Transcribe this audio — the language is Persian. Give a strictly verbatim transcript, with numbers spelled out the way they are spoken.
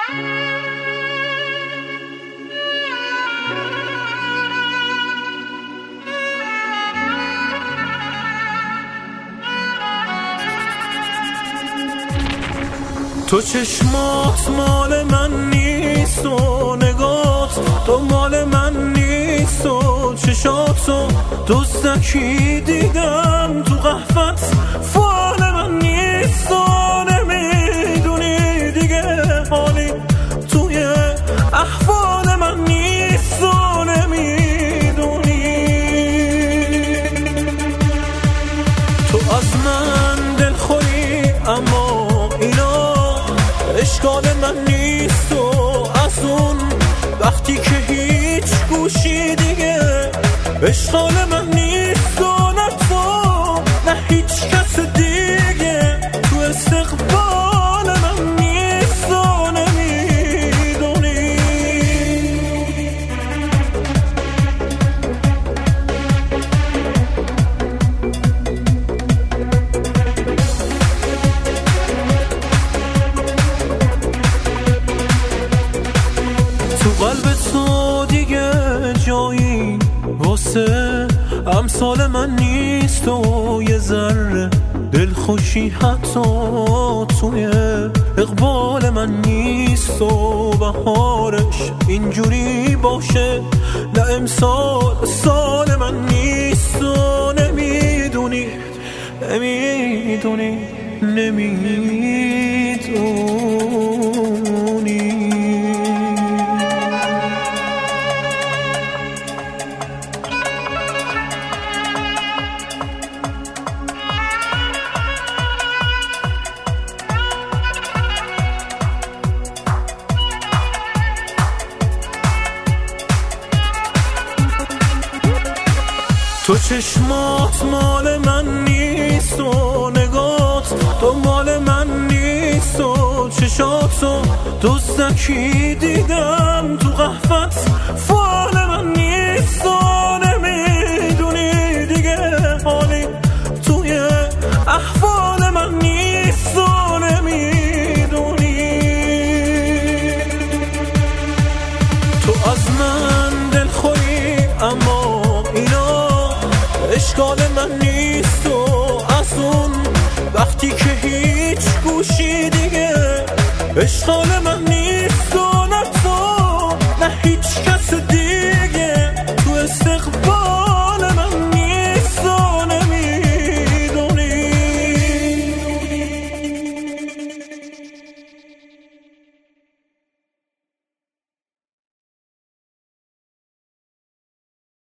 تو چشمات مال من نیست و نگات تو مال من نیست و چشاتو دزدکی دیدم تو قهوت فال من نیست و نمیدونی دیگه حالی توی احوال من نیست و نمیدونی تو از من دلخوری اما اینا اشکال من نیست و از اون وقتی که هیچ گوشی دیگه اشکال من نیست و نه تو نه هیچ کس دیگه تو استقبال من نیست و نمیدونی تو قلب تو دیگه جایی واسه امثال من نیست و یه ذره دلخوشی حتی توی اقبال من نیست و بهارش اینجوری باشه نه امسال سال من نیست و نمیدونی نمیدونی نمیدونی تو چشمات مال من نیست و نگات تو مال من نیست و چشاتو دزدکی دیدم تو قهوت فال من نیست و نمیدونی دیگه حالی توی احوال من نیست و نمیدونی تو از من دلخوری اما اینا اشکال من نیست و از اون وقتی که هیچ گوشی دیگه اشکال من نیست